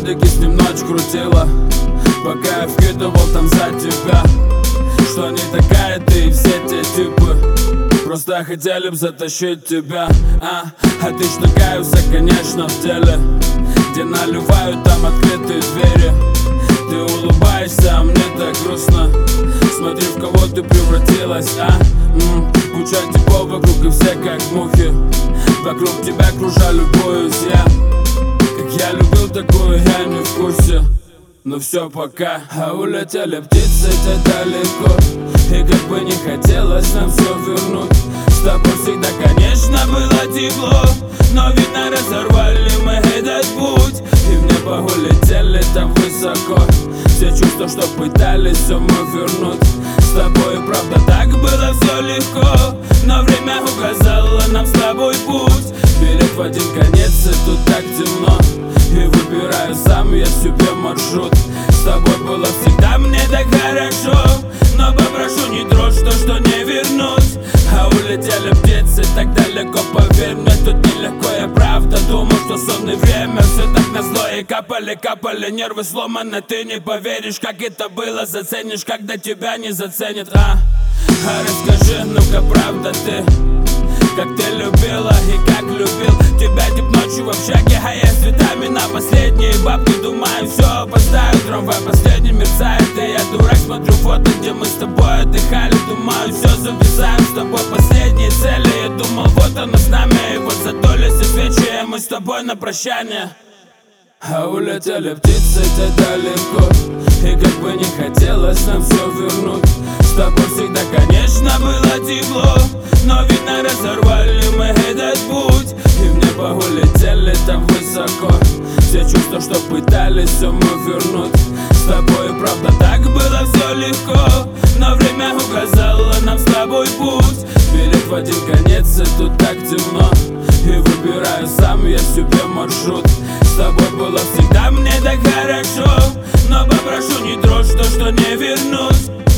Кадыки с ним ночь крутила, пока я вкидывал там за тебя. Что не такая ты и все те типы просто хотели б затащить тебя. А ты ж такая вся, конечно, в теле, где наливают там открытые двери. Ты улыбаешься, а мне так грустно. Смотри, в кого ты превратилась, куча типов вокруг и все как мухи. Вокруг тебя кружа любуюсь я. Как я любил такую, я не в курсе. Но все пока, улетели птицы те далеко. И как бы не хотелось нам все вернуть, с тобой всегда, конечно, было тепло. Но видно разорвали мы этот путь, и в небо улетели там высоко. Все чувства, что пытались все мы вернуть, с тобой правда так было все легко. Но время указало нам с тобой путь. Билет в один конец, и тут так темно, и выбираю сам я себе маршрут. С тобой было всегда мне так хорошо, но попрошу не трожь то, что не вернуть. Улетели птицы так далеко, поверь мне, тут нелегко. Я правда думал, что сон и время все так назло. И капали нервы сломаны, ты не поверишь, как это было. Заценишь, когда тебя не заценят. Расскажи, ну-ка, правда ты, как ты любила и как любил тебя тип ночью в общаге, а я с цветами на последние бабки. Думаю, все, поставлю трамвай, последний мерцает, и я дурак смотрю фото, где мы с тобой отдыхали. Думаю, все, завязаем с тобой последние цели. Я думал, вот оно с нами, и вот задулись свечи, и мы с тобой на прощание. Улетели птицы те далеко, и как бы не хотелось нам все вернуть, с тобой всегда, конечно, было тепло. Но видно разорвали мы этот путь, и в небо улетели там высоко. Все чувства, что пытались все мы вернуть, с тобой правда так было все легко. Но время указало нам с тобой путь. Билет в один конец, и тут так темно, и выбираю сам я себе маршрут. С тобой было всегда мне так хорошо, но попрошу не трожь то, что не вернуть.